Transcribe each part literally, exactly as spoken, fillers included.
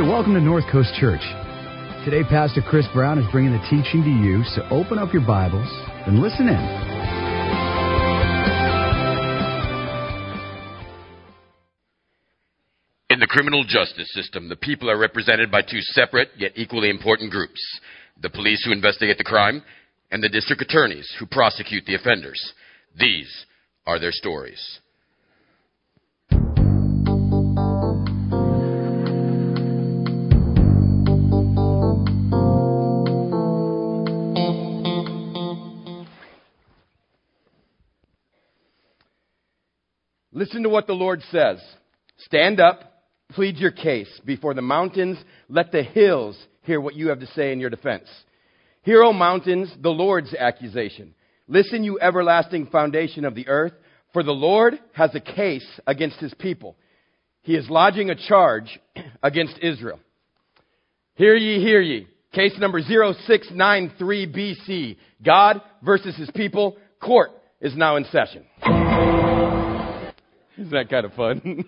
welcome to North Coast Church. Today, Pastor Chris Brown is bringing the teaching to you, so open up your Bibles and listen in. In the criminal justice system, the people are represented by two separate yet equally important groups: the police who investigate the crime and the district attorneys who prosecute the offenders. These are their stories. Listen to what the Lord says. Stand up, plead your case before the mountains. Let the hills hear what you have to say in your defense. Hear, O mountains, the Lord's accusation. Listen, you everlasting foundation of the earth, for the Lord has a case against his people. He is lodging a charge against Israel. Hear ye, hear ye. Case number zero six nine three B C. God versus his people. Court is now in session. Isn't that kind of fun?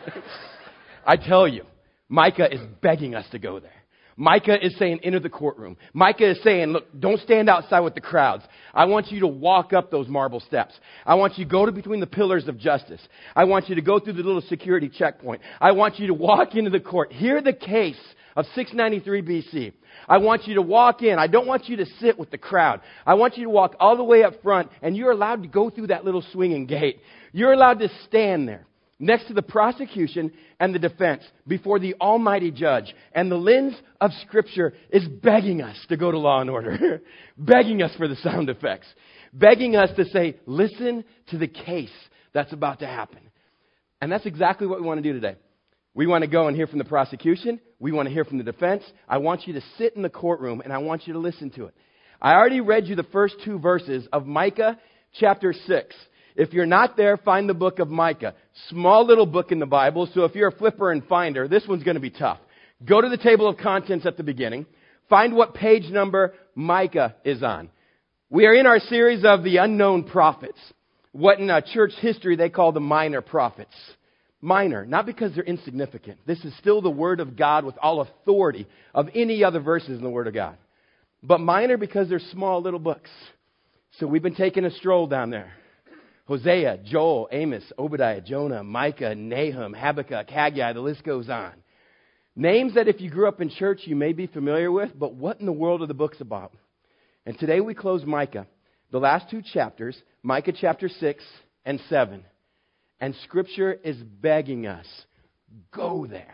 I tell you, Micah is begging us to go there. Micah is saying, enter the courtroom. Micah is saying, look, don't stand outside with the crowds. I want you to walk up those marble steps. I want you to go to between the pillars of justice. I want you to go through the little security checkpoint. I want you to walk into the court. Hear the case of six ninety-three B C. I want you to walk in. I don't want you to sit with the crowd. I want you to walk all the way up front, and you're allowed to go through that little swinging gate. You're allowed to stand there next to the prosecution and the defense before the almighty judge. And the lens of Scripture is begging us to go to Law and Order, begging us for the sound effects, begging us to say, listen to the case that's about to happen. And that's exactly what we want to do today. We want to go and hear from the prosecution. We want to hear from the defense. I want you to sit in the courtroom, and I want you to listen to it. I already read you the first two verses of Micah chapter six. If you're not there, find the book of Micah. Small little book in the Bible, so if you're a flipper and finder, this one's going to be tough. Go to the table of contents at the beginning. Find what page number Micah is on. We are in our series of the unknown prophets. What in uh, church history they call the minor prophets. Minor, not because they're insignificant. This is still the Word of God with all authority of any other verses in the Word of God. But minor because they're small little books. So we've been taking a stroll down there. Hosea, Joel, Amos, Obadiah, Jonah, Micah, Nahum, Habakkuk, Haggai, the list goes on. Names that if you grew up in church you may be familiar with, but what in the world are the books about? And today we close Micah, the last two chapters, Micah chapter six and seven. And Scripture is begging us, go there.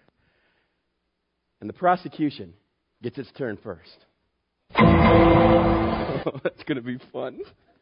And the prosecution gets its turn first. Oh, that's going to be fun.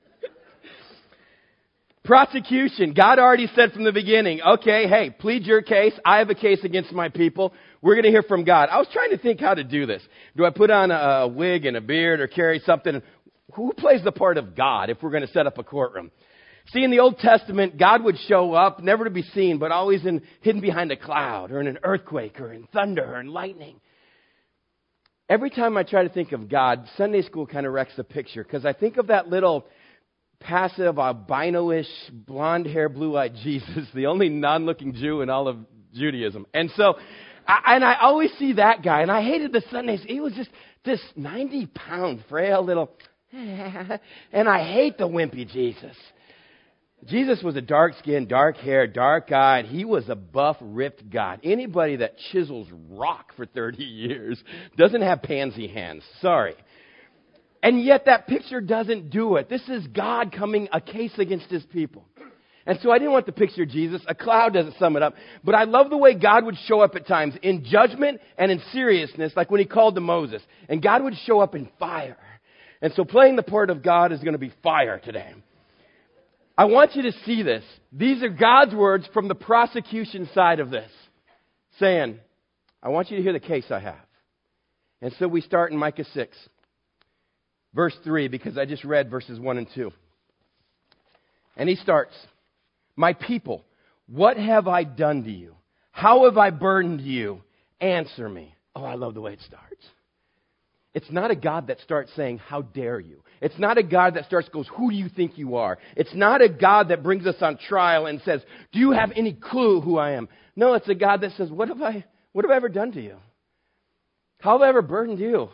Prosecution. God already said from the beginning, okay, hey, plead your case. I have a case against my people. We're going to hear from God. I was trying to think how to do this. Do I put on a, a wig and a beard or carry something? Who plays the part of God if we're going to set up a courtroom? See, in the Old Testament, God would show up, never to be seen, but always in, hidden behind a cloud or in an earthquake or in thunder or in lightning. Every time I try to think of God, Sunday school kind of wrecks the picture because I think of that little passive, albino-ish, blonde hair, blue-eyed Jesus, the only non-looking Jew in all of Judaism. And so, I, and I always see that guy, and I hated the Sundays. He was just this ninety-pound, frail little, and I hate the wimpy Jesus. Jesus was a dark-skinned, dark-haired, dark-eyed. He was a buff, ripped God. Anybody that chisels rock for thirty years doesn't have pansy hands. Sorry. And yet that picture doesn't do it. This is God coming a case against his people. And so I didn't want to picture Jesus. A cloud doesn't sum it up. But I love the way God would show up at times in judgment and in seriousness, like when he called to Moses. And God would show up in fire. And so playing the part of God is going to be fire today. I want you to see this. These are God's words from the prosecution side of this, saying, I want you to hear the case I have. And so we start in Micah six, verse three, because I just read verses one and two. And he starts, my people, what have I done to you? How have I burdened you? Answer me. Oh, I love the way it starts. It's not a God that starts saying, how dare you? It's not a God that starts goes, who do you think you are? It's not a God that brings us on trial and says, do you have any clue who I am? No, it's a God that says, what have I, What have I ever done to you? How have I ever burdened you?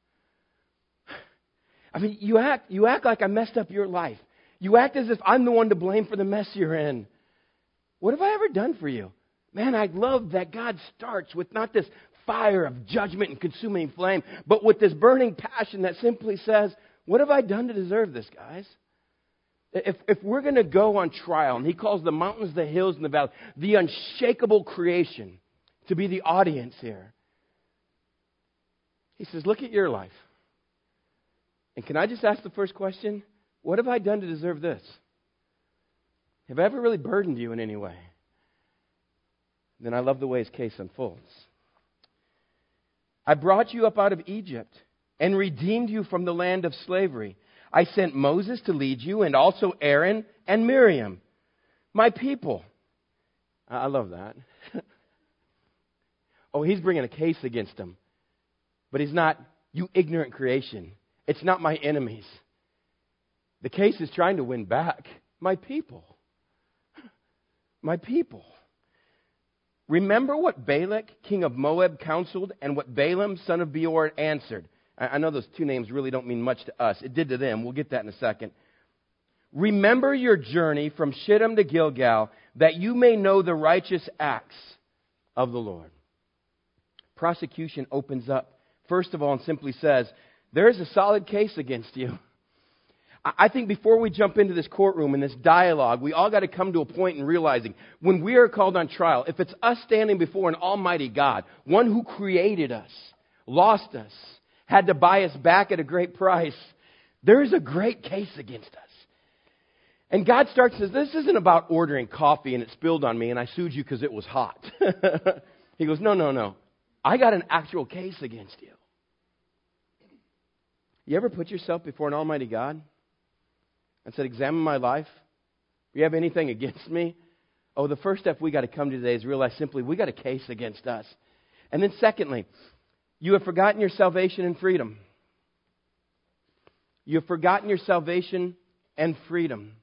I mean, you act, you act like I messed up your life. You act as if I'm the one to blame for the mess you're in. What have I ever done for you? Man, I love that God starts with not this fire of judgment and consuming flame, but with this burning passion that simply says, what have I done to deserve this, guys? If, if we're going to go on trial, and he calls the mountains, the hills, and the valleys, the unshakable creation to be the audience here. He says, look at your life. And can I just ask the first question? What have I done to deserve this? Have I ever really burdened you in any way? Then I love the way his case unfolds. I brought you up out of Egypt and redeemed you from the land of slavery. I sent Moses to lead you, and also Aaron and Miriam, my people. I love that. Oh, he's bringing a case against them. But he's not, you ignorant creation. It's not my enemies. The case is trying to win back. My people. My people. Remember what Balak, king of Moab, counseled, and what Balaam, son of Beor, answered. I know those two names really don't mean much to us. It did to them. We'll get that in a second. Remember your journey from Shittim to Gilgal, that you may know the righteous acts of the Lord. Prosecution opens up, first of all, and simply says, there is a solid case against you. I think before we jump into this courtroom and this dialogue, we all got to come to a point in realizing when we are called on trial, if it's us standing before an almighty God, one who created us, lost us, had to buy us back at a great price, there is a great case against us. And God starts says, this isn't about ordering coffee and it spilled on me and I sued you because it was hot. He goes, no, no, no. I got an actual case against you. You ever put yourself before an almighty God and said, examine my life? Do you have anything against me? Oh, the first step we got to come to today is realize simply we got a case against us. And then secondly, you have forgotten your salvation and freedom. You have forgotten your salvation and freedom.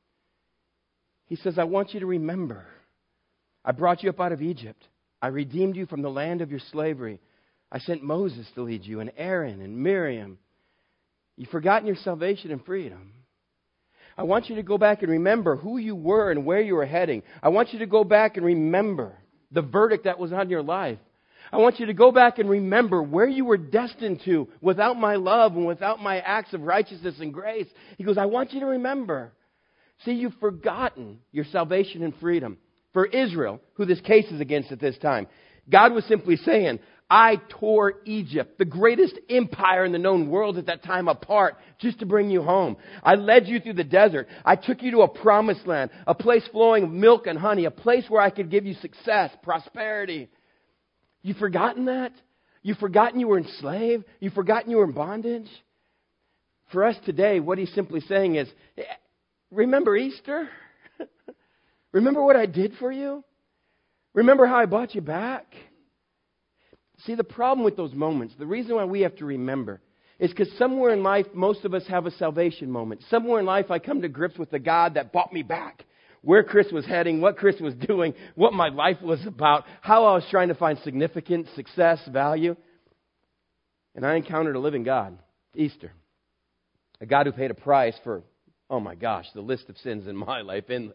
He says, I want you to remember. I brought you up out of Egypt. I redeemed you from the land of your slavery. I sent Moses to lead you, and Aaron and Miriam. You've forgotten your salvation and freedom. I want you to go back and remember who you were and where you were heading. I want you to go back and remember the verdict that was on your life. I want you to go back and remember where you were destined to without my love and without my acts of righteousness and grace. He goes, I want you to remember. See, you've forgotten your salvation and freedom. For Israel, who this case is against at this time, God was simply saying, I tore Egypt, the greatest empire in the known world at that time, apart just to bring you home. I led you through the desert. I took you to a promised land, a place flowing with milk and honey, a place where I could give you success, prosperity. You've forgotten that? You've forgotten you were enslaved? You've forgotten you were in bondage? For us today, what he's simply saying is, remember Easter? Remember what I did for you? Remember how I bought you back? See, the problem with those moments, the reason why we have to remember, is because somewhere in life, most of us have a salvation moment. Somewhere in life, I come to grips with the God that bought me back. Where Chris was heading, what Chris was doing, what my life was about, how I was trying to find significance, success, value. And I encountered a living God, Easter. A God who paid a price for, oh my gosh, the list of sins in my life, endless.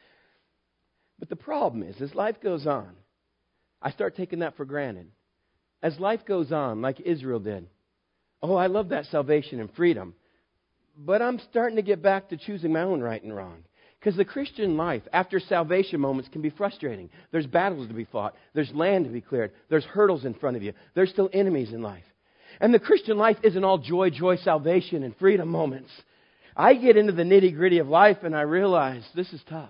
But the problem is, as life goes on, I start taking that for granted. As life goes on, like Israel did, oh, I love that salvation and freedom. But I'm starting to get back to choosing my own right and wrong. Because the Christian life, after salvation moments, can be frustrating. There's battles to be fought. There's land to be cleared. There's hurdles in front of you. There's still enemies in life. And the Christian life isn't all joy, joy, salvation, and freedom moments. I get into the nitty-gritty of life and I realize this is tough.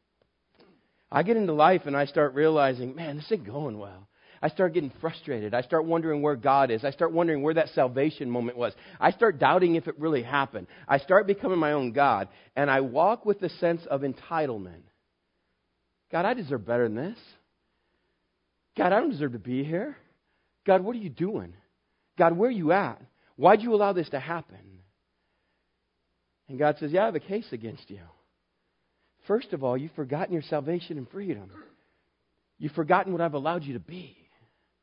I get into life and I start realizing, man, this ain't going well. I start getting frustrated. I start wondering where God is. I start wondering where that salvation moment was. I start doubting if it really happened. I start becoming my own God. And I walk with a sense of entitlement. God, I deserve better than this. God, I don't deserve to be here. God, what are you doing? God, where are you at? Why'd you allow this to happen? And God says, yeah, I have a case against you. First of all, you've forgotten your salvation and freedom. You've forgotten what I've allowed you to be.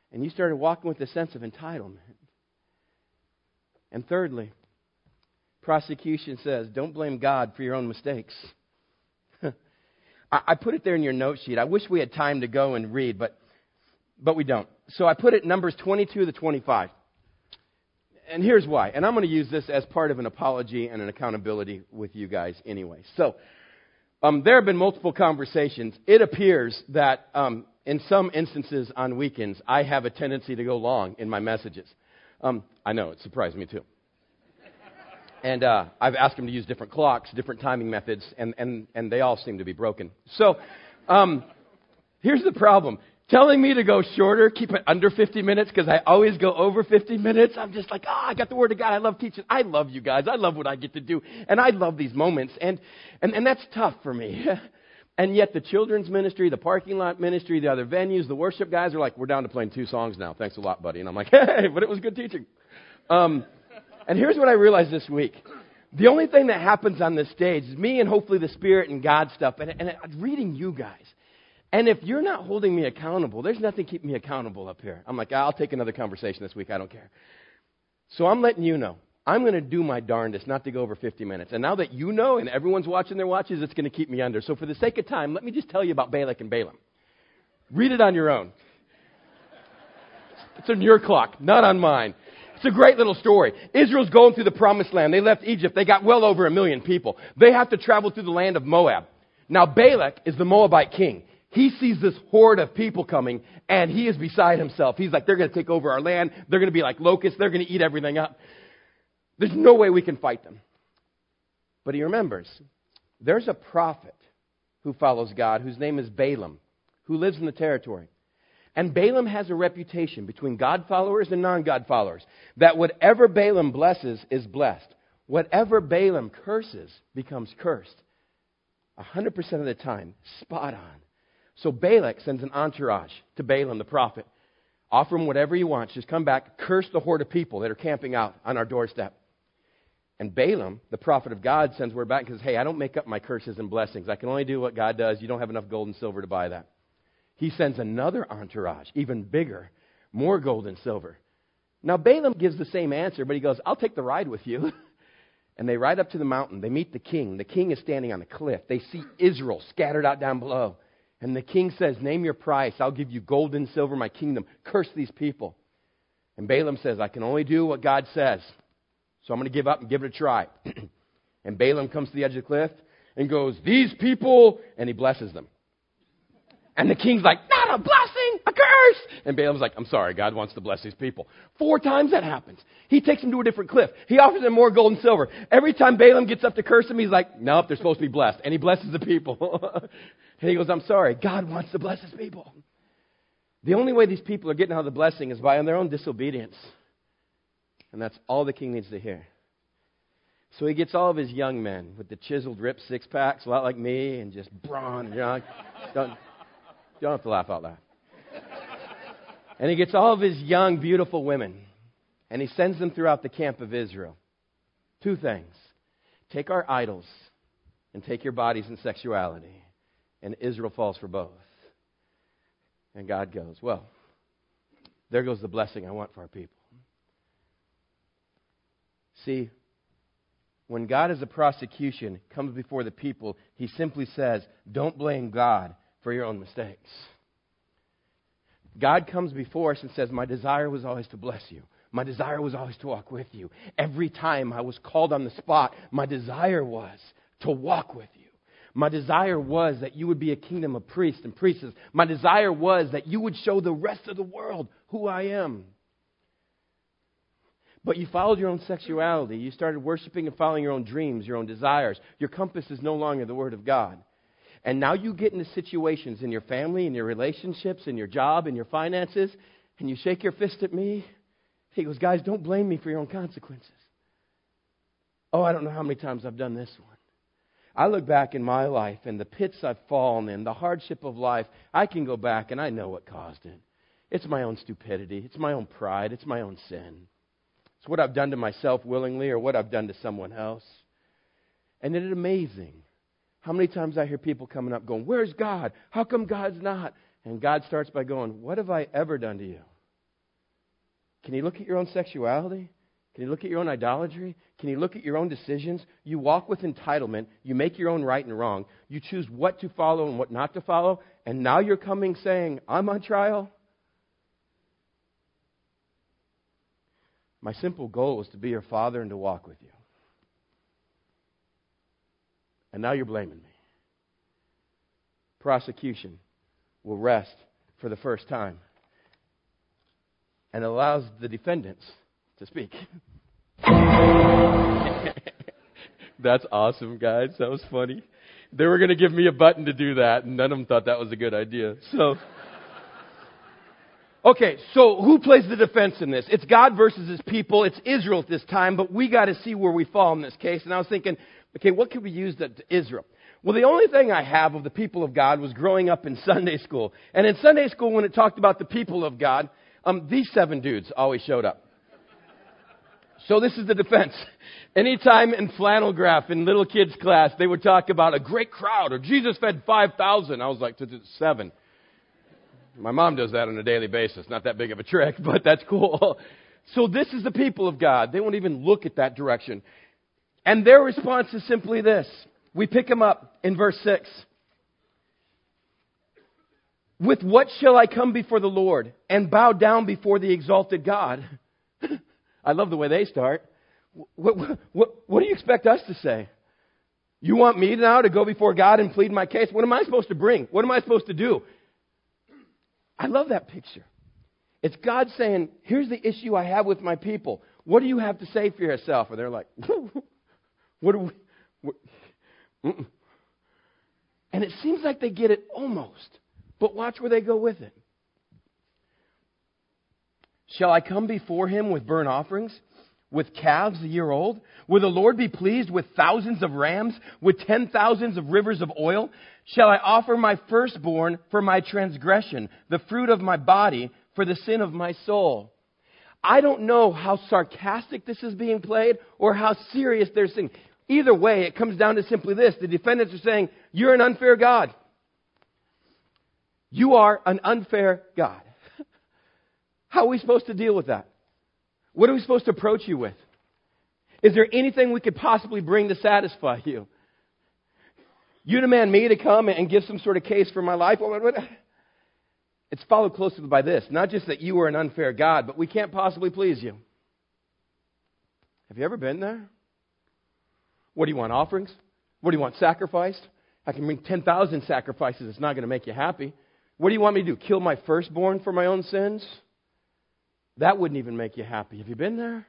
And you started walking with a sense of entitlement. And thirdly, prosecution says, don't blame God for your own mistakes. I put it there in your note sheet. I wish we had time to go and read, but but we don't. So I put it Numbers twenty-two to twenty-five. And here's why. And I'm going to use this as part of an apology and an accountability with you guys anyway. So um, there have been multiple conversations. It appears that um, in some instances on weekends, I have a tendency to go long in my messages. Um, I know, it surprised me too. And uh, I've asked them to use different clocks, different timing methods, and, and, and they all seem to be broken. So um, here's the problem. Telling me to go shorter, keep it under fifty minutes, because I always go over fifty minutes. I'm just like, oh, I got the Word of God. I love teaching. I love you guys. I love what I get to do. And I love these moments. And, and, and that's tough for me. And yet the children's ministry, the parking lot ministry, the other venues, the worship guys are like, we're down to playing two songs now. Thanks a lot, buddy. And I'm like, hey, but it was good teaching. Um And here's what I realized this week. The only thing that happens on this stage is me and hopefully the Spirit and God stuff and, and reading you guys. And if you're not holding me accountable, there's nothing keeping me accountable up here. I'm like, I'll take another conversation this week. I don't care. So I'm letting you know. I'm going to do my darndest not to go over fifty minutes. And now that you know and everyone's watching their watches, it's going to keep me under. So for the sake of time, let me just tell you about Balak and Balaam. Read it on your own. It's on your clock, not on mine. It's a great little story. Israel's going through the promised land. They left Egypt. They got well over a million people. They have to travel through the land of Moab. Now, Balak is the Moabite king. He sees this horde of people coming, and he is beside himself. He's like, they're going to take over our land. They're going to be like locusts. They're going to eat everything up. There's no way we can fight them. But he remembers, there's a prophet who follows God, whose name is Balaam, who lives in the territory. And Balaam has a reputation between God followers and non-God followers that whatever Balaam blesses is blessed. Whatever Balaam curses becomes cursed. one hundred percent of the time. Spot on. So Balak sends an entourage to Balaam, the prophet. Offer him whatever he wants. Just come back, curse the horde of people that are camping out on our doorstep. And Balaam, the prophet of God, sends word back and says, hey, I don't make up my curses and blessings. I can only do what God does. You don't have enough gold and silver to buy that. He sends another entourage, even bigger, more gold and silver. Now, Balaam gives the same answer, but he goes, I'll take the ride with you. And they ride up to the mountain. They meet the king. The king is standing on a cliff. They see Israel scattered out down below. And the king says, name your price. I'll give you gold and silver, my kingdom. Curse these people. And Balaam says, I can only do what God says. So I'm going to give up and give it a try. And Balaam comes to the edge of the cliff and goes, these people, and he blesses them. And the king's like, not a blessing, a curse. And Balaam's like, I'm sorry, God wants to bless these people. Four times that happens. He takes them to a different cliff. He offers them more gold and silver. Every time Balaam gets up to curse them, he's like, nope, they're supposed to be blessed. And he blesses the people. And he goes, I'm sorry, God wants to bless his people. The only way these people are getting out of the blessing is by their own disobedience. And that's all the king needs to hear. So he gets all of his young men with the chiseled, ripped six-packs, a lot like me, and just brawn. You know, don't, you don't have to laugh out loud. And he gets all of his young, beautiful women, and he sends them throughout the camp of Israel. Two things. Take our idols and take your bodies and sexuality. And Israel falls for both. And God goes, well, there goes the blessing I want for our people. See, when God as a prosecution comes before the people, he simply says, don't blame God for your own mistakes. God comes before us and says, my desire was always to bless you. My desire was always to walk with you. Every time I was called on the spot, my desire was to walk with you. My desire was that you would be a kingdom of priests and priestesses. My desire was that you would show the rest of the world who I am. But you followed your own sexuality. You started worshiping and following your own dreams, your own desires. Your compass is no longer the Word of God. And now you get into situations in your family, in your relationships, in your job, in your finances, and you shake your fist at me. He goes, guys, don't blame me for your own consequences. Oh, I don't know how many times I've done this one. I look back in my life and the pits I've fallen in, the hardship of life, I can go back and I know what caused it. It's my own stupidity. It's my own pride. It's my own sin. It's what I've done to myself willingly or what I've done to someone else. And it is amazing how many times I hear people coming up going, where's God? How come God's not? And God starts by going, what have I ever done to you? Can you look at your own sexuality? Can you look at your own idolatry? Can you look at your own decisions? You walk with entitlement. You make your own right and wrong. You choose what to follow and what not to follow. And now you're coming saying, I'm on trial. My simple goal is to be your father and to walk with you. And now you're blaming me. Prosecution will rest for the first time and allows the defendants to speak. That's awesome, guys. That was funny. They were going to give me a button to do that, and none of them thought that was a good idea. So, okay, so who plays the defense in this? It's God versus his people. It's Israel at this time, but we got to see where we fall in this case. And I was thinking, okay, what could we use to Israel? Well, the only thing I have of the people of God was growing up in Sunday school. And in Sunday school, when it talked about the people of God, um, these seven dudes always showed up. So this is the defense. Anytime in flannel graph in little kids' class, they would talk about a great crowd or Jesus fed five thousand. I was like, seven. My mom does that on a daily basis. Not that big of a trick, but that's cool. So this is the people of God. They won't even look at that direction. And their response is simply this. We pick them up in verse six. With what shall I come before the Lord and bow down before the exalted God? I love the way they start. What, what, what, what do you expect us to say? You want me now to go before God and plead my case? What am I supposed to bring? What am I supposed to do? I love that picture. It's God saying, here's the issue I have with my people. What do you have to say for yourself? And they're like, what do we... What? Mm-mm. And it seems like they get it almost. But watch where they go with it. Shall I come before him with burnt offerings, with calves a year old? Will the Lord be pleased with thousands of rams, with ten thousands of rivers of oil? Shall I offer my firstborn for my transgression, the fruit of my body for the sin of my soul? I don't know how sarcastic this is being played or how serious they're saying. Either way, it comes down to simply this. The defendants are saying, you're an unfair God. You are an unfair God. How are we supposed to deal with that? What are we supposed to approach you with? Is there anything we could possibly bring to satisfy you? You demand me to come and give some sort of case for my life? It's followed closely by this. Not just that you are an unfair God, but we can't possibly please you. Have you ever been there? What do you want, offerings? What do you want, sacrifice? I can bring ten thousand sacrifices. It's not going to make you happy. What do you want me to do? Kill my firstborn for my own sins? That wouldn't even make you happy. Have you been there?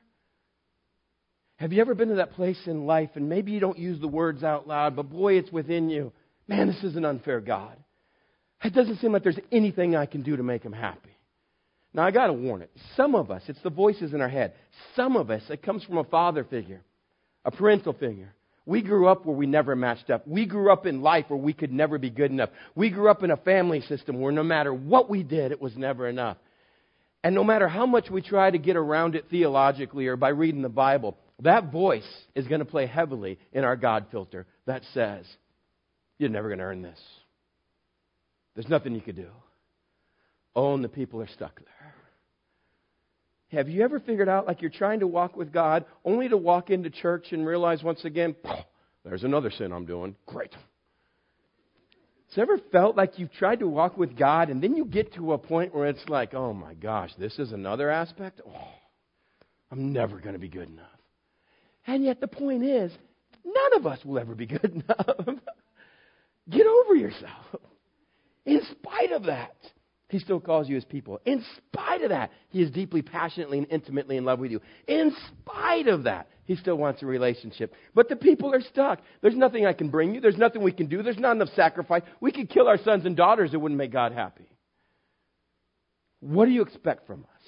Have you ever been to that place in life, and maybe you don't use the words out loud, but boy, it's within you. Man, this is an unfair God. It doesn't seem like there's anything I can do to make him happy. Now, I got to warn it. Some of us, it's the voices in our head. Some of us, it comes from a father figure, a parental figure. We grew up where we never matched up. We grew up in life where we could never be good enough. We grew up in a family system where no matter what we did, it was never enough. And no matter how much we try to get around it theologically or by reading the Bible, that voice is going to play heavily in our God filter that says, you're never going to earn this. There's nothing you could do. Oh, and the people are stuck there. Have you ever figured out like you're trying to walk with God only to walk into church and realize once again, oh, there's another sin I'm doing. Great. Has it ever felt like you've tried to walk with God and then you get to a point where it's like, oh my gosh, this is another aspect? Oh, I'm never going to be good enough. And yet the point is, none of us will ever be good enough. Get over yourself. In spite of that, he still calls you his people. In spite of that, he is deeply, passionately, and intimately in love with you. In spite of that, he still wants a relationship. But the people are stuck. There's nothing I can bring you. There's nothing we can do. There's not enough sacrifice. We could kill our sons and daughters. It wouldn't make God happy. What do you expect from us?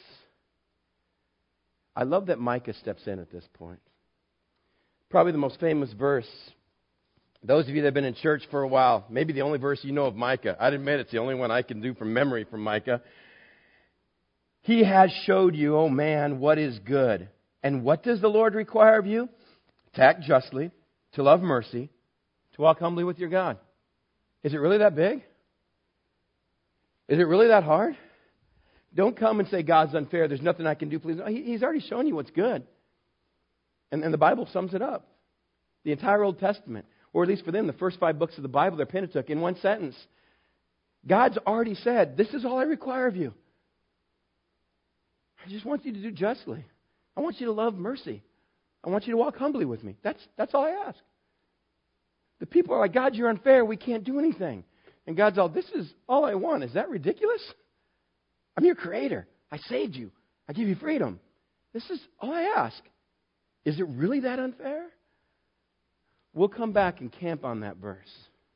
I love that Micah steps in at this point. Probably the most famous verse. Those of you that have been in church for a while, maybe the only verse you know of Micah. I'd admit it's the only one I can do from memory from Micah. He has showed you, oh man, what is good. And what does the Lord require of you? To act justly, to love mercy, to walk humbly with your God. Is it really that big? Is it really that hard? Don't come and say God's unfair. There's nothing I can do. Please. No, he, he's already shown you what's good. And, and the Bible sums it up. The entire Old Testament, or at least for them, the first five books of the Bible, their Pentateuch, in one sentence. God's already said, this is all I require of you. I just want you to do justly. I want you to love mercy. I want you to walk humbly with me. That's, that's all I ask. The people are like, God, you're unfair. We can't do anything. And God's all, this is all I want. Is that ridiculous? I'm your creator. I saved you. I give you freedom. This is all I ask. Is it really that unfair? We'll come back and camp on that verse.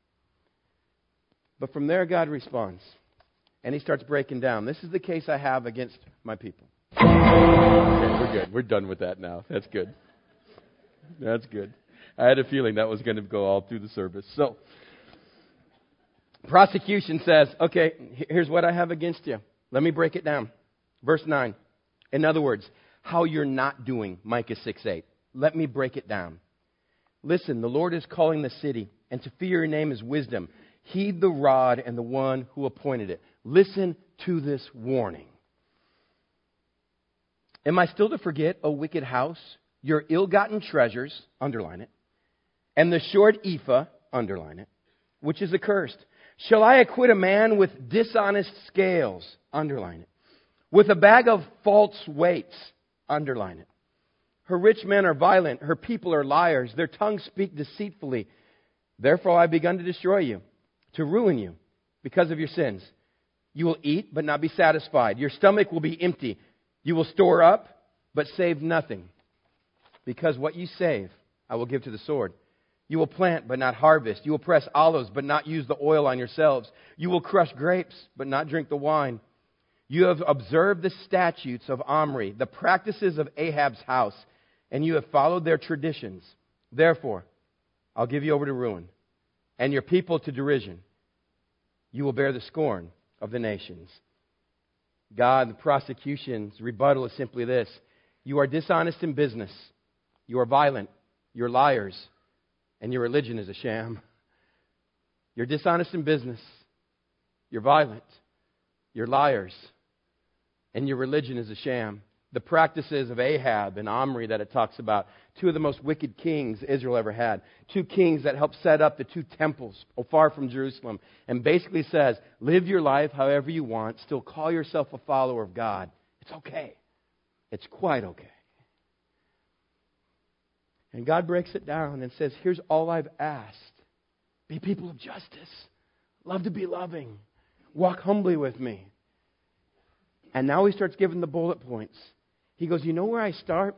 But from there, God responds. And he starts breaking down. This is the case I have against my people. Okay, we're good. We're done with that now. That's good. That's good. I had a feeling that was going to go all through the service. So, prosecution says, okay, here's what I have against you. Let me break it down. Verse nine. In other words, how you're not doing Micah six eight. Let me break it down. Listen, the Lord is calling the city, and to fear your name is wisdom. Heed the rod and the one who appointed it. Listen to this warning. Am I still to forget, O wicked house, your ill-gotten treasures, underline it, and the short ephah, underline it, which is accursed? Shall I acquit a man with dishonest scales, underline it, with a bag of false weights, underline it? Her rich men are violent, her people are liars, their tongues speak deceitfully. Therefore I have begun to destroy you, to ruin you, because of your sins. You will eat, but not be satisfied. Your stomach will be empty. You will store up, but save nothing. Because what you save, I will give to the sword. You will plant, but not harvest. You will press olives, but not use the oil on yourselves. You will crush grapes, but not drink the wine. You have observed the statutes of Omri, the practices of Ahab's house, and you have followed their traditions. Therefore, I'll give you over to ruin, and your people to derision. You will bear the scorn of the nations. God, the prosecution's rebuttal is simply this. You are dishonest in business. You are violent. You're liars. And your religion is a sham. You're dishonest in business. You're violent. You're liars. And your religion is a sham. The practices of Ahab and Omri that it talks about, two of the most wicked kings Israel ever had. Two kings that helped set up the two temples far from Jerusalem. And basically says, live your life however you want. Still call yourself a follower of God. It's okay. It's quite okay. And God breaks it down and says, here's all I've asked. Be people of justice. Love to be loving. Walk humbly with me. And now he starts giving the bullet points. He goes, you know where I start?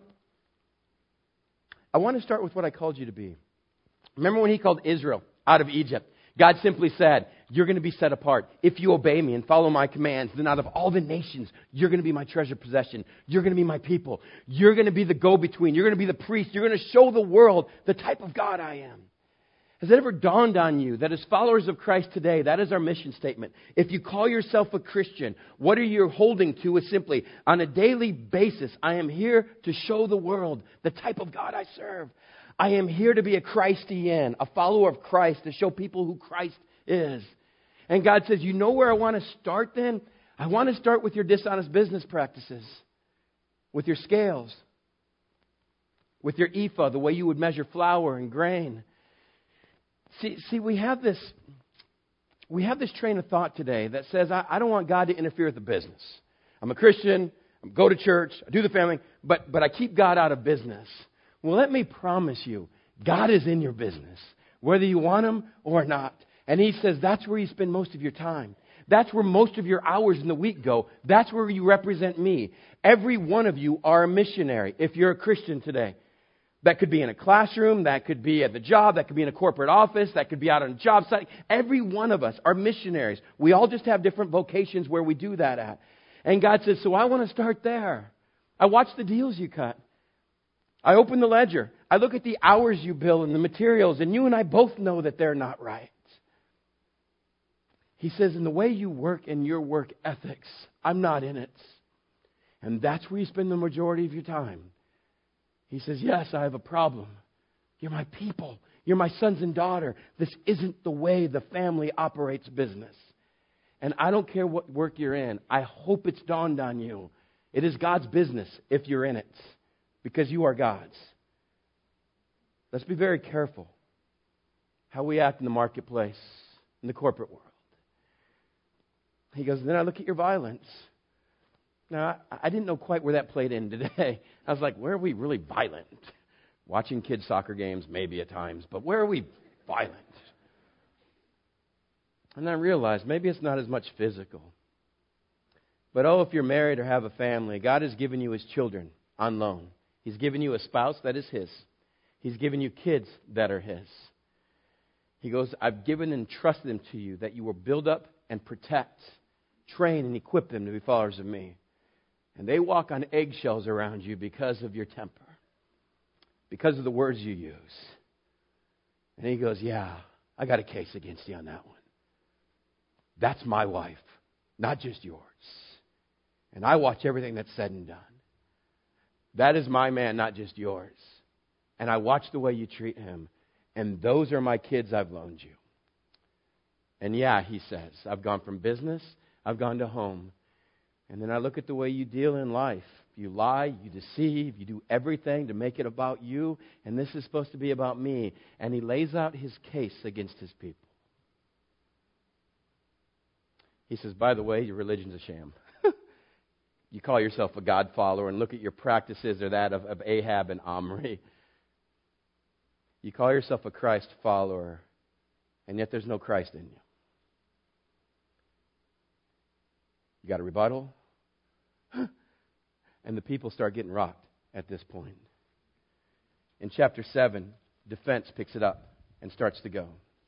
I want to start with what I called you to be. Remember when he called Israel out of Egypt? God simply said, you're going to be set apart. If you obey me and follow my commands, then out of all the nations, you're going to be my treasured possession. You're going to be my people. You're going to be the go-between. You're going to be the priest. You're going to show the world the type of God I am. Has it ever dawned on you that as followers of Christ today, that is our mission statement? If you call yourself a Christian, what are you holding to is simply, on a daily basis, I am here to show the world the type of God I serve. I am here to be a Christian, a follower of Christ, to show people who Christ is. And God says, you know where I want to start then? I want to start with your dishonest business practices, with your scales, with your ephah, the way you would measure flour and grain. See, see, we have this, we have this train of thought today that says, I, I don't want God to interfere with the business. I'm a Christian, I go to church, I do the family, but, but I keep God out of business. Well, let me promise you, God is in your business, whether you want Him or not. And He says that's where you spend most of your time. That's where most of your hours in the week go. That's where you represent me. Every one of you are a missionary if you're a Christian today. That could be in a classroom, that could be at the job, that could be in a corporate office, that could be out on a job site. Every one of us are missionaries. We all just have different vocations where we do that at. And God says, so I want to start there. I watch the deals you cut. I open the ledger. I look at the hours you bill and the materials, and you and I both know that they're not right. He says, in the way you work and your work ethics, I'm not in it. And that's where you spend the majority of your time. He says, yes, I have a problem. You're my people. You're my sons and daughter. This isn't the way the family operates business. And I don't care what work you're in. I hope it's dawned on you. It is God's business if you're in it, because you are God's. Let's be very careful how we act in the marketplace, in the corporate world. He goes, then I look at your violence. Now, I, I didn't know quite where that played in today. I was like, where are we really violent? Watching kids' soccer games, maybe at times, but where are we violent? And I realized maybe it's not as much physical. But oh, if you're married or have a family, God has given you His children on loan. He's given you a spouse that is His. He's given you kids that are His. He goes, I've given and trusted them to you that you will build up and protect, train and equip them to be followers of me. And they walk on eggshells around you because of your temper, because of the words you use. And he goes, yeah, I got a case against you on that one. That's my wife, not just yours. And I watch everything that's said and done. That is my man, not just yours. And I watch the way you treat him. And those are my kids I've loaned you. And yeah, he says, I've gone from business, I've gone to home. And then I look at the way you deal in life. You lie, you deceive, you do everything to make it about you. And this is supposed to be about me. And he lays out his case against his people. He says, by the way, your religion's a sham. You call yourself a God follower and look at your practices or that of, of Ahab and Omri. You call yourself a Christ follower, and yet there's no Christ in you. You got a rebuttal? And the people start getting rocked at this point. In chapter seven, defense picks it up and starts to go.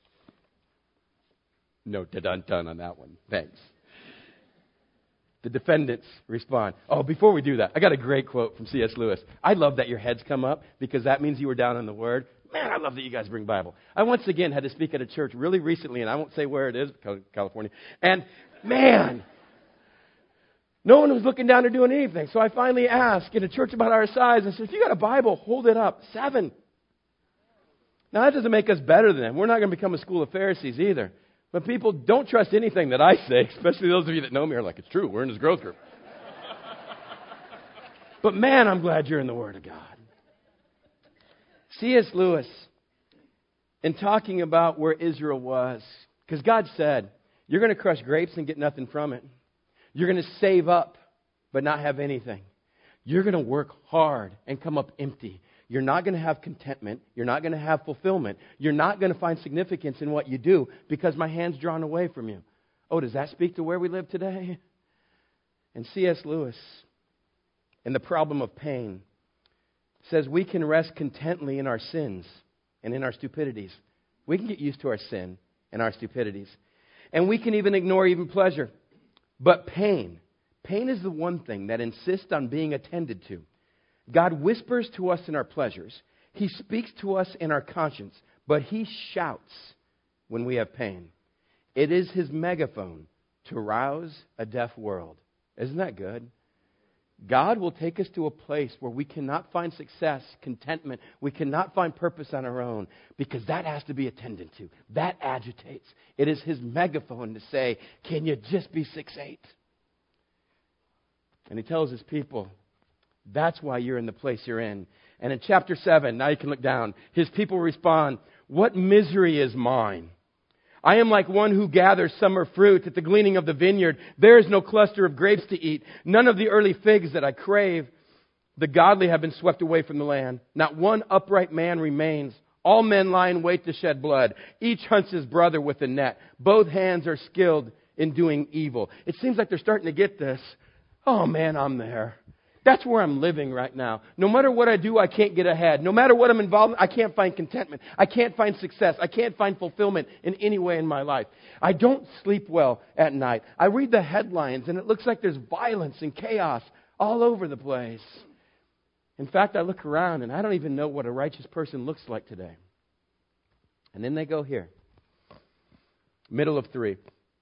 No dun-dun on that one. Thanks. The defendants respond. Oh, before we do that, I got a great quote from C S Lewis. I love that your heads come up because that means you were down on the Word. Man, I love that you guys bring Bible. I once again had to speak at a church really recently, and I won't say where it is, California. And man, no one was looking down or doing anything. So I finally asked in a church about our size, I said, if you got a Bible, hold it up. Seven. Now, that doesn't make us better than them. We're not going to become a school of Pharisees either. But people don't trust anything that I say, especially those of you that know me are like, it's true, we're in this growth group. But man, I'm glad you're in the Word of God. C S Lewis, in talking about where Israel was, because God said, you're going to crush grapes and get nothing from it. You're going to save up, but not have anything. You're going to work hard and come up empty. You're not going to have contentment. You're not going to have fulfillment. You're not going to find significance in what you do because my hand's drawn away from you. Oh, does that speak to where we live today? And C S Lewis, in The Problem of Pain, says we can rest contently in our sins and in our stupidities. We can get used to our sin and our stupidities. And we can even ignore even pleasure. But pain, pain is the one thing that insists on being attended to. God whispers to us in our pleasures. He speaks to us in our conscience. But He shouts when we have pain. It is His megaphone to rouse a deaf world. Isn't that good? God will take us to a place where we cannot find success, contentment. We cannot find purpose on our own because that has to be attended to. That agitates. It is His megaphone to say, can you just be six eight? And He tells His people, that's why you're in the place you're in. And in chapter seven, now you can look down, His people respond, what misery is mine? I am like one who gathers summer fruit at the gleaning of the vineyard. There is no cluster of grapes to eat, none of the early figs that I crave. The godly have been swept away from the land. Not one upright man remains. All men lie in wait to shed blood. Each hunts his brother with a net. Both hands are skilled in doing evil. It seems like they're starting to get this. Oh man, I'm there. That's where I'm living right now. No matter what I do, I can't get ahead. No matter what I'm involved in, I can't find contentment. I can't find success. I can't find fulfillment in any way in my life. I don't sleep well at night. I read the headlines and it looks like there's violence and chaos all over the place. In fact, I look around and I don't even know what a righteous person looks like today. And then they go here. Middle of three.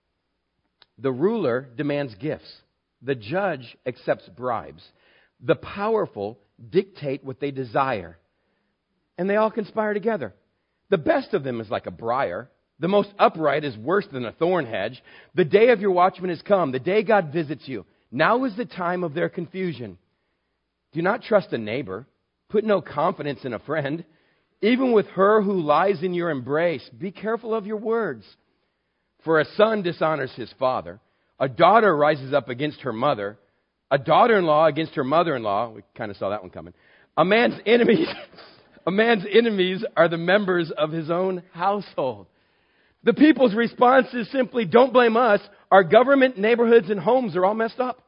The ruler demands gifts. The judge accepts bribes. The powerful dictate what they desire. And they all conspire together. The best of them is like a briar. The most upright is worse than a thorn hedge. The day of your watchman has come, the day God visits you. Now is the time of their confusion. Do not trust a neighbor. Put no confidence in a friend. Even with her who lies in your embrace, be careful of your words. For a son dishonors his father. A daughter rises up against her mother. A daughter-in-law against her mother-in-law. We kind of saw that one coming. A man's enemies, a man's enemies are the members of his own household. The people's response is simply, don't blame us. Our government, neighborhoods, and homes are all messed up.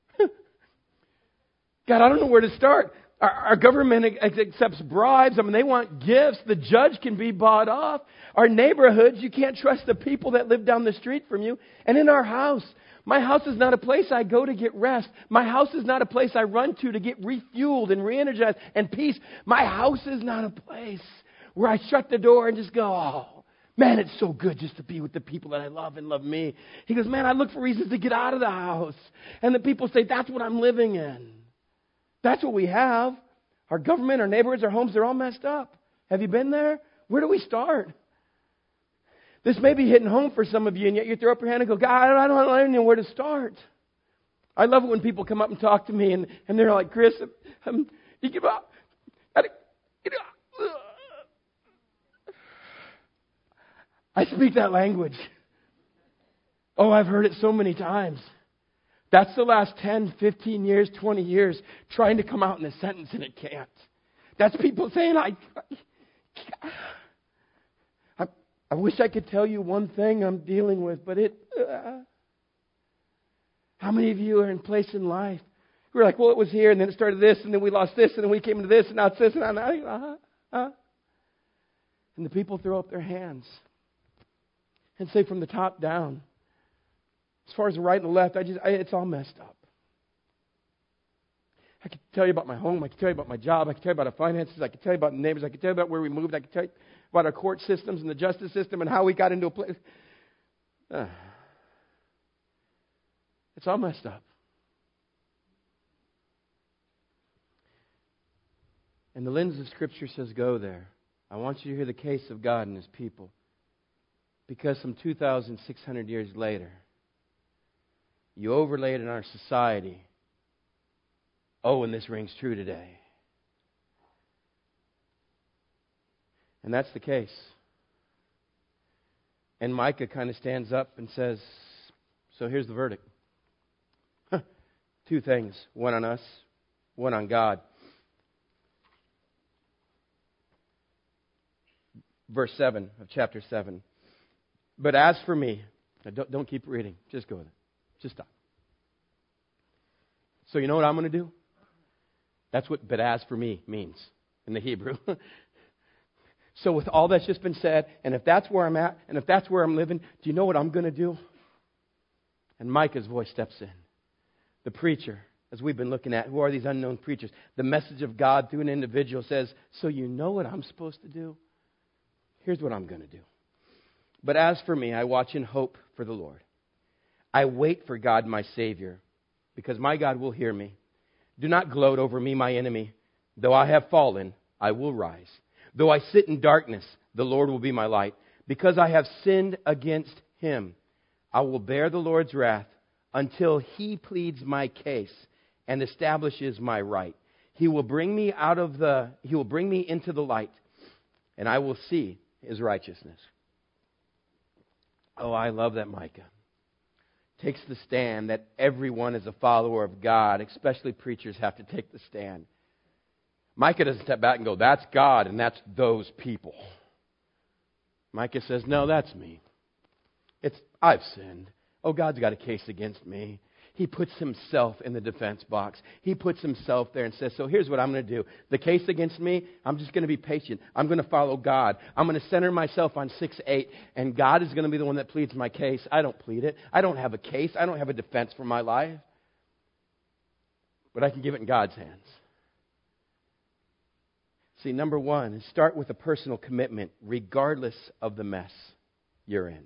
God, I don't know where to start. Our, our government accepts bribes. I mean, they want gifts. The judge can be bought off. Our neighborhoods, you can't trust the people that live down the street from you. And in our house, my house is not a place I go to get rest. My house is not a place I run to to get refueled and re-energized and peace. My house is not a place where I shut the door and just go, oh, man, it's so good just to be with the people that I love and love me. He goes, man, I look for reasons to get out of the house. And the people say, that's what I'm living in. That's what we have. Our government, our neighborhoods, our homes, they're all messed up. Have you been there? Where do we start? This may be hitting home for some of you, and yet you throw up your hand and go, God, I don't, I don't know where to start. I love it when people come up and talk to me, and, and they're like, Chris, I'm, you give up. I speak that language. Oh, I've heard it so many times. That's the last ten, fifteen years, twenty years trying to come out in a sentence and it can't. That's people saying, I, I, I wish I could tell you one thing I'm dealing with, but it, uh, how many of you are in place in life? We're like, well, it was here and then it started this and then we lost this and then we came into this and now it's this and now, uh, uh. And the people throw up their hands and say from the top down, as far as the right and the left, I just I, it's all messed up. I could tell you about my home. I could tell you about my job. I could tell you about our finances. I could tell you about the neighbors. I could tell you about where we moved. I could tell you about our court systems and the justice system and how we got into a place. Uh, it's all messed up. And the lens of Scripture says, go there. I want you to hear the case of God and His people. Because some two thousand six hundred years later, you overlay it in our society. Oh, and this rings true today. And that's the case. And Micah kind of stands up and says, so here's the verdict. Huh. Two things. One on us, one on God. Verse seven of chapter seven. But as for me, now don't, don't keep reading. Just go with it. Just stop. So you know what I'm going to do? That's what but as for me means in the Hebrew. So with all that's just been said, and if that's where I'm at, and if that's where I'm living, do you know what I'm going to do? And Micah's voice steps in. The preacher, as we've been looking at, who are these unknown preachers? The message of God through an individual says, so you know what I'm supposed to do? Here's what I'm going to do. But as for me, I watch in hope for the Lord. I wait for God, my Savior, because my God will hear me. Do not gloat over me, my enemy. Though I have fallen, I will rise. Though I sit in darkness, the Lord will be my light. Because I have sinned against Him, I will bear the Lord's wrath until He pleads my case and establishes my right. He will bring me out of the, He will bring me into the light, and I will see His righteousness. Oh, I love that Micah takes the stand that everyone is a follower of God, especially preachers have to take the stand. Micah doesn't step back and go, that's God and that's those people. Micah says, no, that's me. It's I've sinned. Oh, God's got a case against me. He puts himself in the defense box. He puts himself there and says, so here's what I'm going to do. The case against me, I'm just going to be patient. I'm going to follow God. I'm going to center myself on six eight, and God is going to be the one that pleads my case. I don't plead it. I don't have a case. I don't have a defense for my life. But I can give it in God's hands. See, number one is start with a personal commitment regardless of the mess you're in.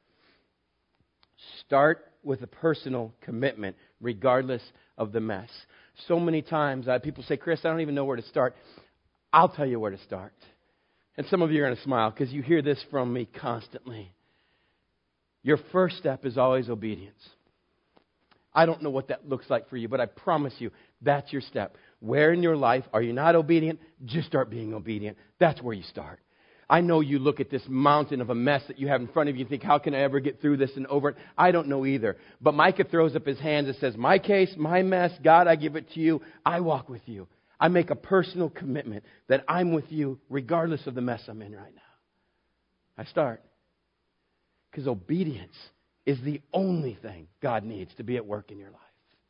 Start with a personal commitment regardless of the mess. So many times uh, people say, Chris, I don't even know where to start. I'll tell you where to start. And some of you are going to smile because you hear this from me constantly. Your first step is always obedience. I don't know what that looks like for you, but I promise you, that's your step. Where in your life are you not obedient? Just start being obedient. That's where you start. I know you look at this mountain of a mess that you have in front of you and think, how can I ever get through this and over it? I don't know either. But Micah throws up his hands and says, my case, my mess, God, I give it to you. I walk with you. I make a personal commitment that I'm with you regardless of the mess I'm in right now. I start. Because obedience is the only thing God needs to be at work in your life.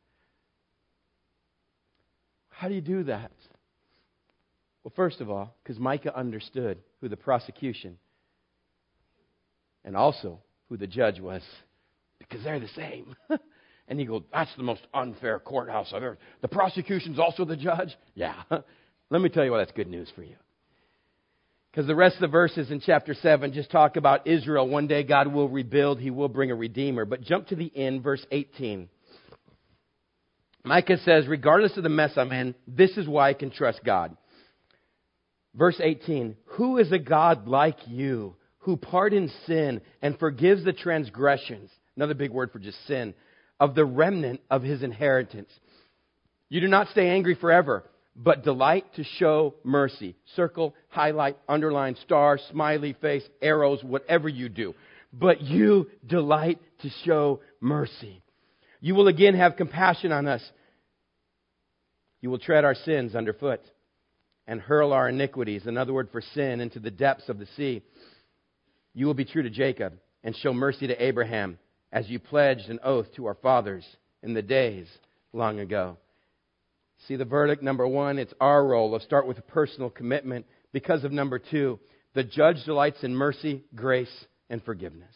How do you do that? Well, first of all, because Micah understood who the prosecution and also who the judge was, because they're the same. And you go, that's the most unfair courthouse I've ever... The prosecution's also the judge? Yeah. Let me tell you why that's good news for you. Because the rest of the verses in chapter seven just talk about Israel. One day God will rebuild. He will bring a redeemer. But jump to the end, verse eighteen. Micah says, regardless of the mess I'm in, this is why I can trust God. Verse eighteen, who is a God like you who pardons sin and forgives the transgressions, another big word for just sin, of the remnant of his inheritance? You do not stay angry forever, but delight to show mercy. Circle, highlight, underline, star, smiley face, arrows, whatever you do. But you delight to show mercy. You will again have compassion on us. You will tread our sins underfoot and hurl our iniquities, another word for sin, into the depths of the sea. You will be true to Jacob and show mercy to Abraham, as you pledged an oath to our fathers in the days long ago. See the verdict? Number one, it's our role. Let's start with a personal commitment. Because of number two, the judge delights in mercy, grace, and forgiveness.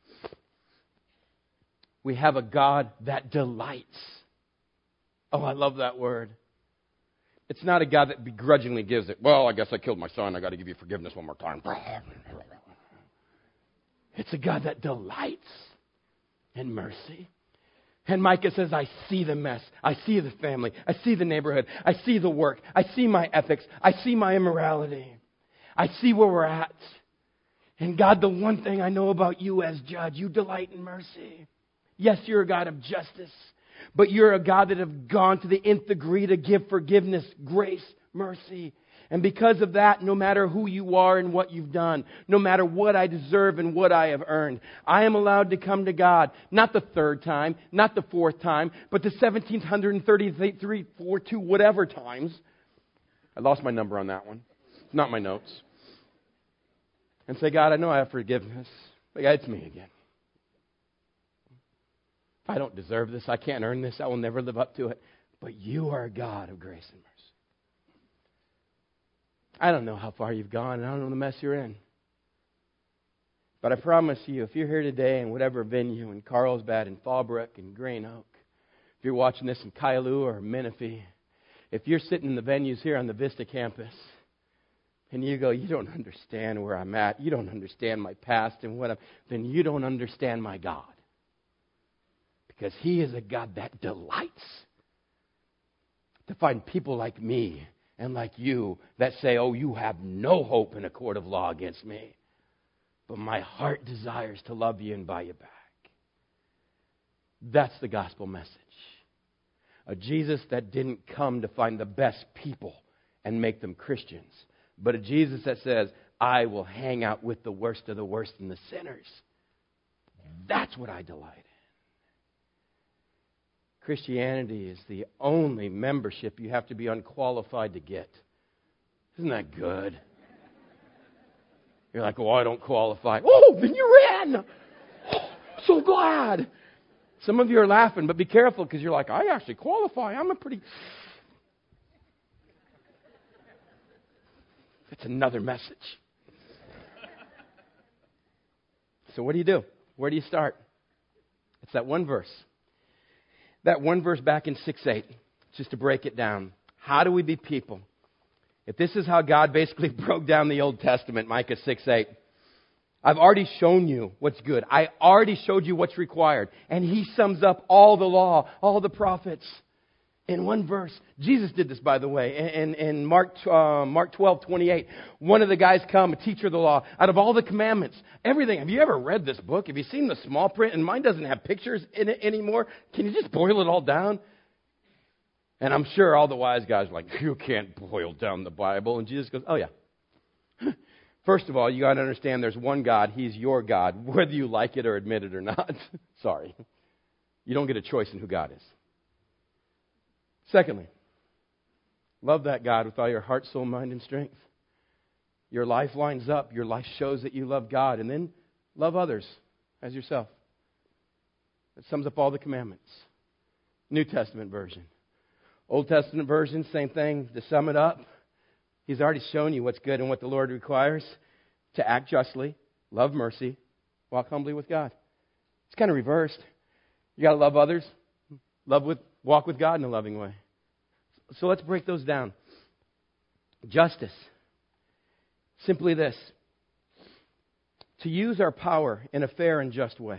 We have a God that delights. Oh, I love that word. It's not a God that begrudgingly gives it. Well, I guess I killed my son. I got to give you forgiveness one more time. It's a God that delights in mercy. And Micah says, I see the mess. I see the family. I see the neighborhood. I see the work. I see my ethics. I see my immorality. I see where we're at. And God, the one thing I know about you as judge, you delight in mercy. Yes, you're a God of justice, but you're a God that have gone to the nth degree to give forgiveness, grace, mercy. And because of that, no matter who you are and what you've done, no matter what I deserve and what I have earned, I am allowed to come to God, not the third time, not the fourth time, but the seventeen thirty-three, four, two, whatever times. I lost my number on that one. It's not my notes. And say, God, I know I have forgiveness, but God, it's me again. I don't deserve this. I can't earn this. I will never live up to it. But you are a God of grace and mercy. I don't know how far you've gone, and I don't know the mess you're in. But I promise you, if you're here today in whatever venue, in Carlsbad, in Fallbrook, in Green Oak, if you're watching this in Kailua or Menifee, if you're sitting in the venues here on the Vista campus, and you go, you don't understand where I'm at, you don't understand my past and what I'm, then you don't understand my God. Because He is a God that delights to find people like me and like you that say, oh, you have no hope in a court of law against me. But my heart desires to love you and buy you back. That's the gospel message. A Jesus that didn't come to find the best people and make them Christians, but a Jesus that says, I will hang out with the worst of the worst and the sinners. That's what I delight in. Christianity is the only membership you have to be unqualified to get. Isn't that good? You're like, oh, I don't qualify. Oh, then you're in. Oh, so glad. Some of you are laughing, but be careful because you're like, I actually qualify. I'm a pretty... That's another message. So what do you do? Where do you start? It's that one verse. That one verse back in six eight, just to break it down. How do we be people? If this is how God basically broke down the Old Testament, Micah six eight, I've already shown you what's good. I already showed you what's required. And He sums up all the law, all the prophets. In one verse. Jesus did this, by the way, in, in Mark, uh, Mark twelve twenty-eight. One of the guys come, a teacher of the law, out of all the commandments, everything. Have you ever read this book? Have you seen the small print? And mine doesn't have pictures in it anymore. Can you just boil it all down? And I'm sure all the wise guys are like, you can't boil down the Bible. And Jesus goes, oh yeah. First of all, you got to understand there's one God. He's your God, whether you like it or admit it or not. Sorry. You don't get a choice in who God is. Secondly, love that God with all your heart, soul, mind, and strength. Your life lines up. Your life shows that you love God. And then love others as yourself. That sums up all the commandments. New Testament version. Old Testament version, same thing. To sum it up, He's already shown you what's good and what the Lord requires. To act justly, love mercy, walk humbly with God. It's kind of reversed. You got to love others. Love with, walk with God in a loving way. So let's break those down. Justice. Simply this. To use our power in a fair and just way.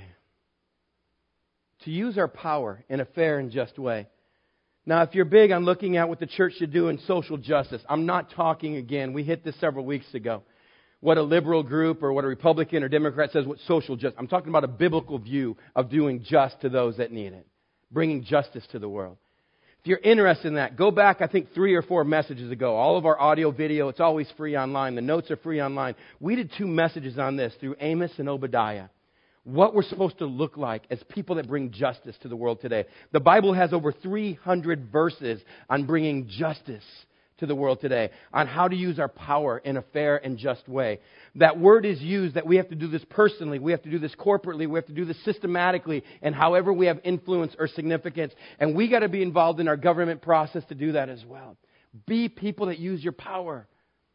To use our power in a fair and just way. Now, if you're big on looking at what the church should do in social justice, I'm not talking again. We hit this several weeks ago. What a liberal group or what a Republican or Democrat says what social justice. I'm talking about a biblical view of doing just to those that need it. Bringing justice to the world. If you're interested in that, go back, I think, three or four messages ago. All of our audio, video, it's always free online. The notes are free online. We did two messages on this through Amos and Obadiah. What we're supposed to look like as people that bring justice to the world today. The Bible has over three hundred verses on bringing justice to the world today, on how to use our power in a fair and just way. That word is used that we have to do this personally, we have to do this corporately, we have to do this systematically, and however we have influence or significance. And we got to be involved in our government process to do that as well. Be people that use your power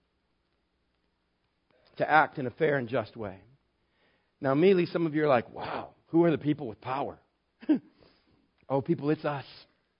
to act in a fair and just way. Now, immediately, some of you are like, wow, who are the people with power? Oh, people, it's us.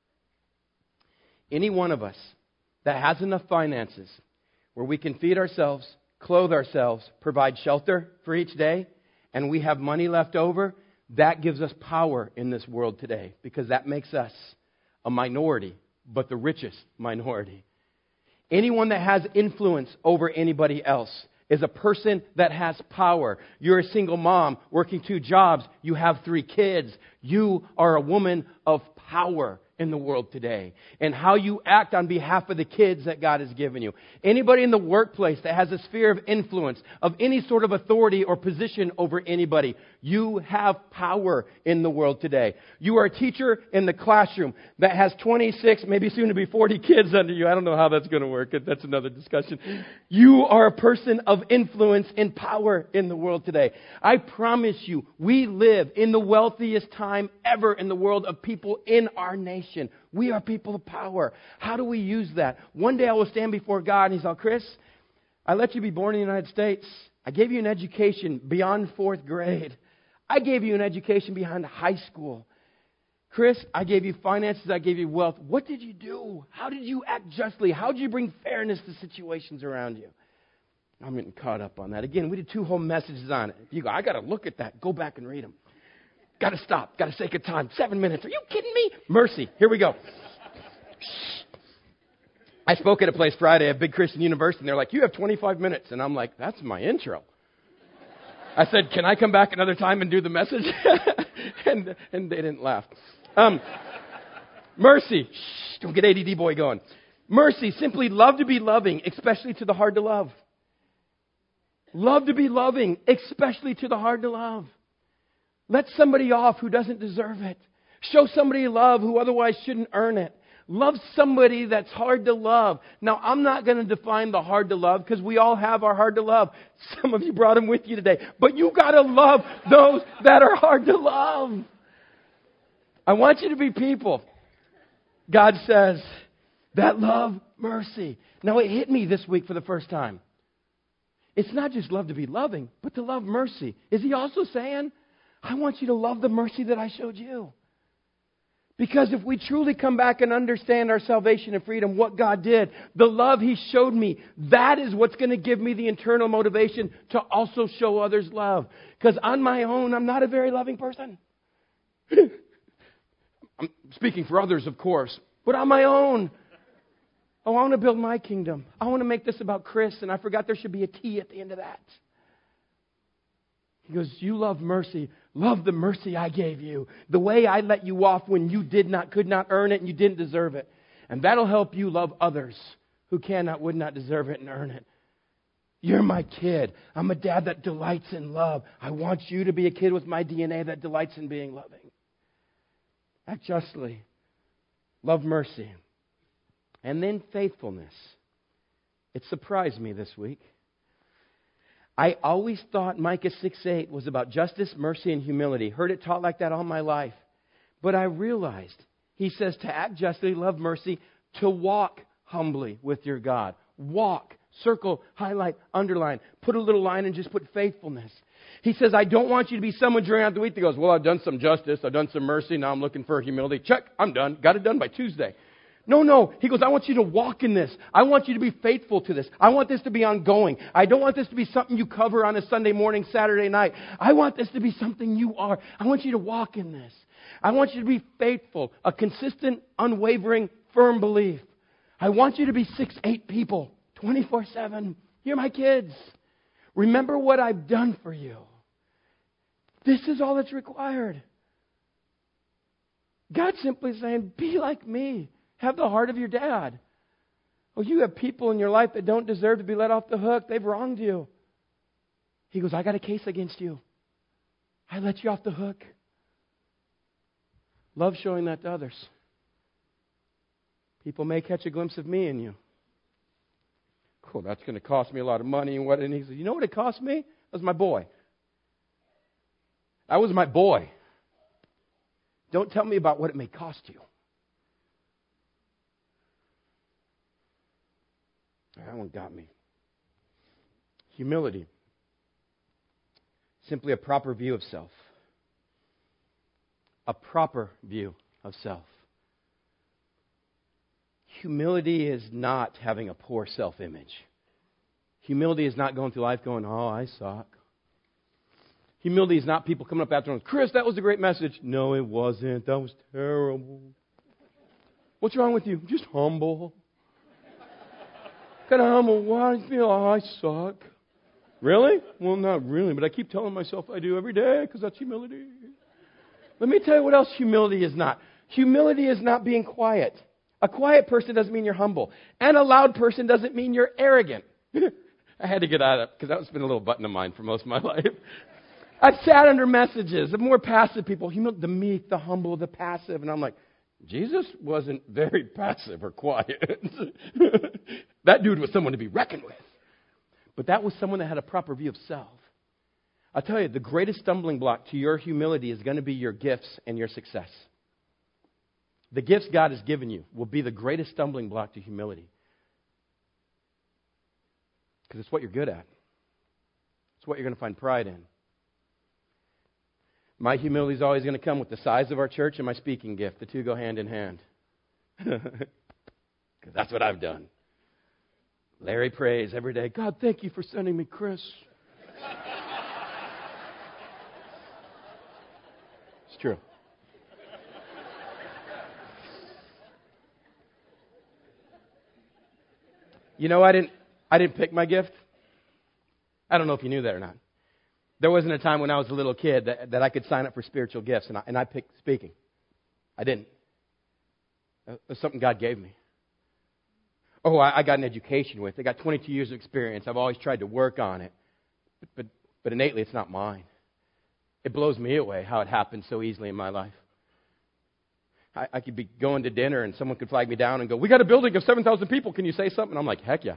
Any one of us that has enough finances where we can feed ourselves, clothe ourselves, provide shelter for each day, and we have money left over, that gives us power in this world today because that makes us a minority, but the richest minority. Anyone that has influence over anybody else is a person that has power. You're a single mom working two jobs. You have three kids. You are a woman of power in the world today. And how you act on behalf of the kids that God has given you. Anybody in the workplace that has a sphere of influence, of any sort of authority or position over anybody, you have power in the world today. You are a teacher in the classroom that has twenty-six, maybe soon to be forty kids under you. I don't know how that's going to work. That's another discussion. You are a person of influence and power in the world today. I promise you, we live in the wealthiest time ever in the world of people in our nation. We are people of power. How do we use that? One day I will stand before God and He's like, Chris, I let you be born in the United States. I gave you an education beyond fourth grade. I gave you an education beyond high school. Chris, I gave you finances. I gave you wealth. What did you do? How did you act justly? How did you bring fairness to situations around you? I'm getting caught up on that. Again, we did two whole messages on it. If you go, I got to look at that. Go back and read them. Got to stop. Got to take a time. Seven minutes. Are you kidding me? Mercy. Here we go. I spoke at a place Friday at Big Christian University, and they're like, you have twenty-five minutes. And I'm like, that's my intro. I said, can I come back another time and do the message? and, and they didn't laugh. Um, mercy. Shh, don't get A D D boy going. Mercy. Simply love to be loving, especially to the hard to love. Love to be loving, especially to the hard to love. Let somebody off who doesn't deserve it. Show somebody love who otherwise shouldn't earn it. Love somebody that's hard to love. Now, I'm not going to define the hard to love because we all have our hard to love. Some of you brought them with you today. But you got to love those that are hard to love. I want you to be people, God says, that love mercy. Now, it hit me this week for the first time. It's not just love to be loving, but to love mercy. Is He also saying, I want you to love the mercy that I showed you? Because if we truly come back and understand our salvation and freedom, what God did, the love He showed me, that is what's going to give me the internal motivation to also show others love. Because on my own, I'm not a very loving person. I'm speaking for others, of course. But on my own. Oh, I want to build my kingdom. I want to make this about Chris, and I forgot there should be a T at the end of that. He goes, you love mercy. Love the mercy I gave you. The way I let you off when you did not, could not earn it and you didn't deserve it. And that'll help you love others who cannot, would not deserve it and earn it. You're my kid. I'm a dad that delights in love. I want you to be a kid with my D N A that delights in being loving. Act justly. Love mercy. And then faithfulness. It surprised me this week. I always thought Micah six eight was about justice, mercy, and humility. Heard it taught like that all my life. But I realized he says to act justly, love mercy, to walk humbly with your God. Walk. Circle, highlight, underline. Put a little line and just put faithfulness. He says, I don't want you to be someone during out the week that goes, well, I've done some justice. I've done some mercy. Now I'm looking for humility. Check. I'm done. Got it done by Tuesday. No, no. He goes, I want you to walk in this. I want you to be faithful to this. I want this to be ongoing. I don't want this to be something you cover on a Sunday morning, Saturday night. I want this to be something you are. I want you to walk in this. I want you to be faithful, a consistent, unwavering, firm belief. I want you to be six, eight people, twenty-four seven. You're my kids. Remember what I've done for you. This is all that's required. God's simply saying, be like me. Have the heart of your dad. Oh, you have people in your life that don't deserve to be let off the hook. They've wronged you. He goes, I got a case against you. I let you off the hook. Love showing that to others. People may catch a glimpse of me in you. Cool, that's going to cost me a lot of money. And what? And he says, you know what it cost me? That was my boy. That was my boy. Don't tell me about what it may cost you. That one got me. Humility. Simply a proper view of self. A proper view of self. Humility is not having a poor self-image. Humility is not going through life going, oh, I suck. Humility is not people coming up after us, Chris, that was a great message. No, it wasn't. That was terrible. What's wrong with you? Just humble. Kind of humble. Why do you feel? Oh, I suck. Really? Well, not really, but I keep telling myself I do every day because that's humility. Let me tell you what else humility is not. Humility is not being quiet. A quiet person doesn't mean you're humble. And a loud person doesn't mean you're arrogant. I had to get out of it because that's been a little button of mine for most of my life. I've sat under messages of more passive people, humil- the meek, the humble, the passive, and I'm like, Jesus wasn't very passive or quiet. That dude was someone to be reckoned with. But that was someone that had a proper view of self. I'll tell you, the greatest stumbling block to your humility is going to be your gifts and your success. The gifts God has given you will be the greatest stumbling block to humility. Because it's what you're good at. It's what you're going to find pride in. My humility is always going to come with the size of our church and my speaking gift. The two go hand in hand. Because that's what I've done. Larry prays every day, God, thank you for sending me Chris. It's true. You know, I didn't I didn't pick my gift. I don't know if you knew that or not. There wasn't a time when I was a little kid that, that I could sign up for spiritual gifts, and I, and I picked speaking. I didn't. It was something God gave me. Oh, I, I got an education with it. I got twenty-two years of experience. I've always tried to work on it. But, but, but innately, it's not mine. It blows me away how it happens so easily in my life. I, I could be going to dinner, and someone could flag me down and go, we got a building of seven thousand people. Can you say something? I'm like, heck yeah.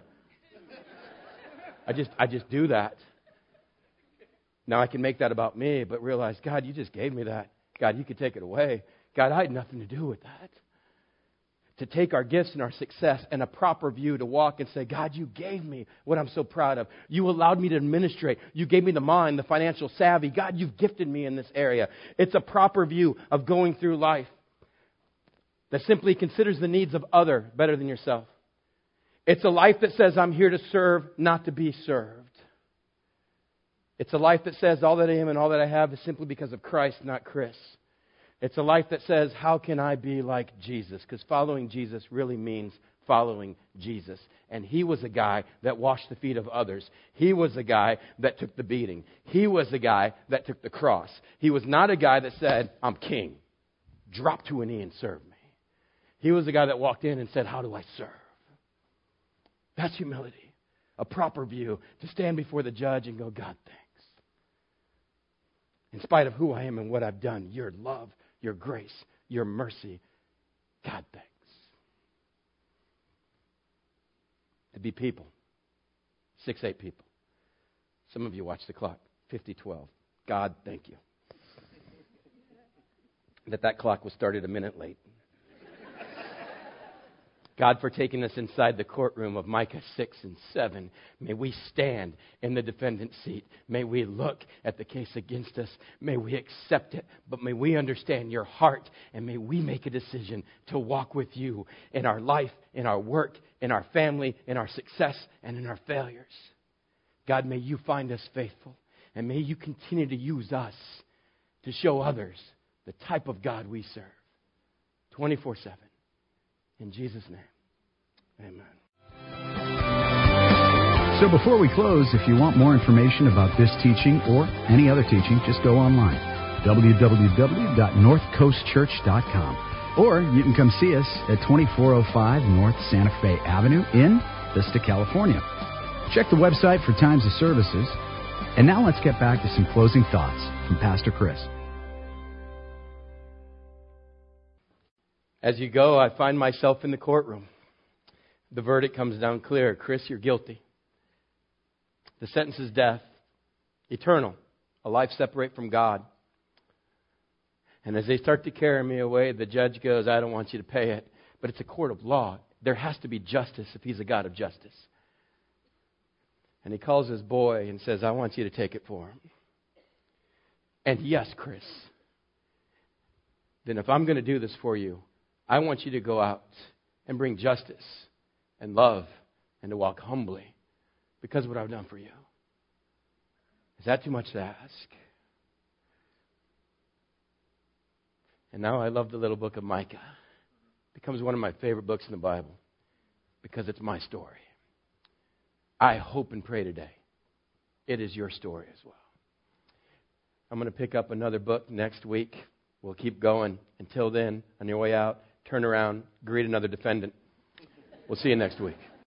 I just I just do that. Now I can make that about me, but realize, God, you just gave me that. God, you could take it away. God, I had nothing to do with that. To take our gifts and our success and a proper view to walk and say, God, you gave me what I'm so proud of. You allowed me to administrate. You gave me the mind, the financial savvy. God, you've gifted me in this area. It's a proper view of going through life that simply considers the needs of other better than yourself. It's a life that says, I'm here to serve, not to be served. It's a life that says all that I am and all that I have is simply because of Christ, not Chris. It's a life that says, how can I be like Jesus? Because following Jesus really means following Jesus. And he was a guy that washed the feet of others. He was a guy that took the beating. He was a guy that took the cross. He was not a guy that said, I'm king. Drop to a knee and serve me. He was a guy that walked in and said, how do I serve? That's humility. A proper view to stand before the judge and go, God, thanks. In spite of who I am and what I've done, your love, your grace, your mercy, God, thanks. To be people. Six, eight people. Some of you watch the clock. fifty, twelve. God, thank you. That that clock was started a minute late. God, for taking us inside the courtroom of Micah six and seven. May we stand in the defendant's seat. May we look at the case against us. May we accept it. But may we understand your heart. And may we make a decision to walk with you in our life, in our work, in our family, in our success, and in our failures. God, may you find us faithful. And may you continue to use us to show others the type of God we serve. twenty-four seven. In Jesus' name, amen. So before we close, if you want more information about this teaching or any other teaching, just go online, w w w dot north coast church dot com. Or you can come see us at twenty-four oh five North Santa Fe Avenue in Vista, California. Check the website for times of services. And now let's get back to some closing thoughts from Pastor Chris. As you go, I find myself in the courtroom. The verdict comes down clear. Chris, you're guilty. The sentence is death, eternal, a life separate from God. And as they start to carry me away, the judge goes, I don't want you to pay it. But it's a court of law. There has to be justice if he's a God of justice. And he calls his boy and says, I want you to take it for him. And yes, Chris, then if I'm going to do this for you, I want you to go out and bring justice and love and to walk humbly because of what I've done for you. Is that too much to ask? And now I love the little book of Micah. It becomes one of my favorite books in the Bible because it's my story. I hope and pray today it is your story as well. I'm going to pick up another book next week. We'll keep going. Until then, on your way out, turn around, greet another defendant. We'll see you next week.